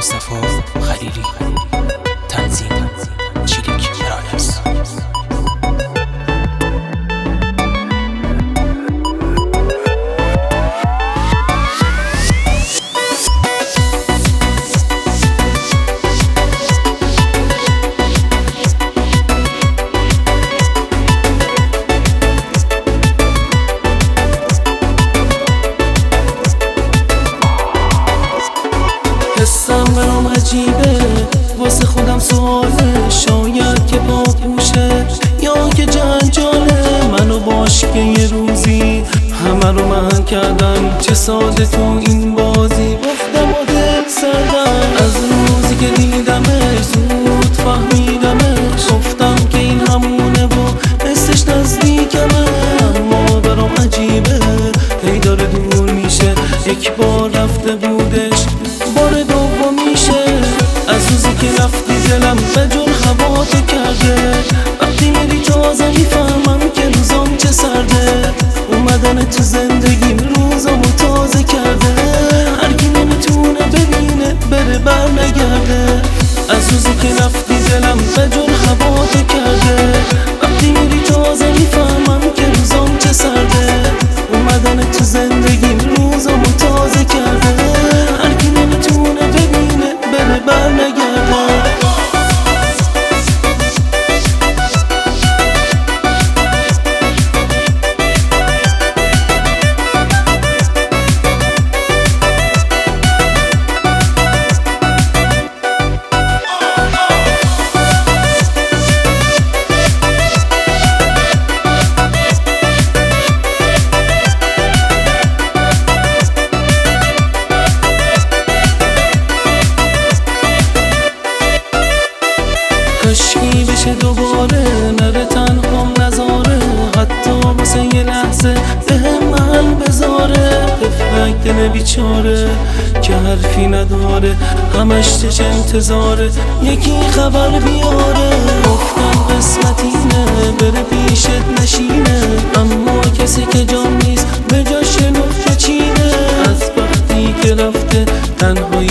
مصطفی خلیلی. تنظیم چیلیک برادرز. حسم برام عجیبه، واسه خودم سواله، شاید که باهوشه یا که جنجاله. منو باش که یه روزی همه رو من کردن، چه ساده تو این بازی گفتم و دل سردم. از روزی که دیدمش زود فهمیدمش، گفتم که این همونه و حسش نزدیکمه. اما برام عجیبه هی داره دور میشه، یک بار رفته بودش بار دوم میشه. از روزی که رفتی دلم به جون هوا تو کرده، وقتی میری تازه میفهمم که روزام چه سرده. اومدن تو زندگیم روزامو تازه کرده، هر کی نمیتونه ببینه بره بر نگرده. از روزی که رفتی دلم به جون هوا تو کرده، وقتی میری تازه میفهمم که روزام چه سرده. اومدن تو زندگیم روزامو تازه کرده، هر کی نمیتونه ببینه بره بر نگرده. کاشکی بشه دوباره، نره تنهام نذاره، حتی واسه یه لحظه بهم محل بذاره. طفلک دل بیچاره که حرفی نداره، همش چه انتظاره یکی خبر بیاره. گفتن قسمت اینه بره پیشت نشینه، اما کسی که جان نیست به جاش نقطه چینه. از وقتی که رفته تنهایی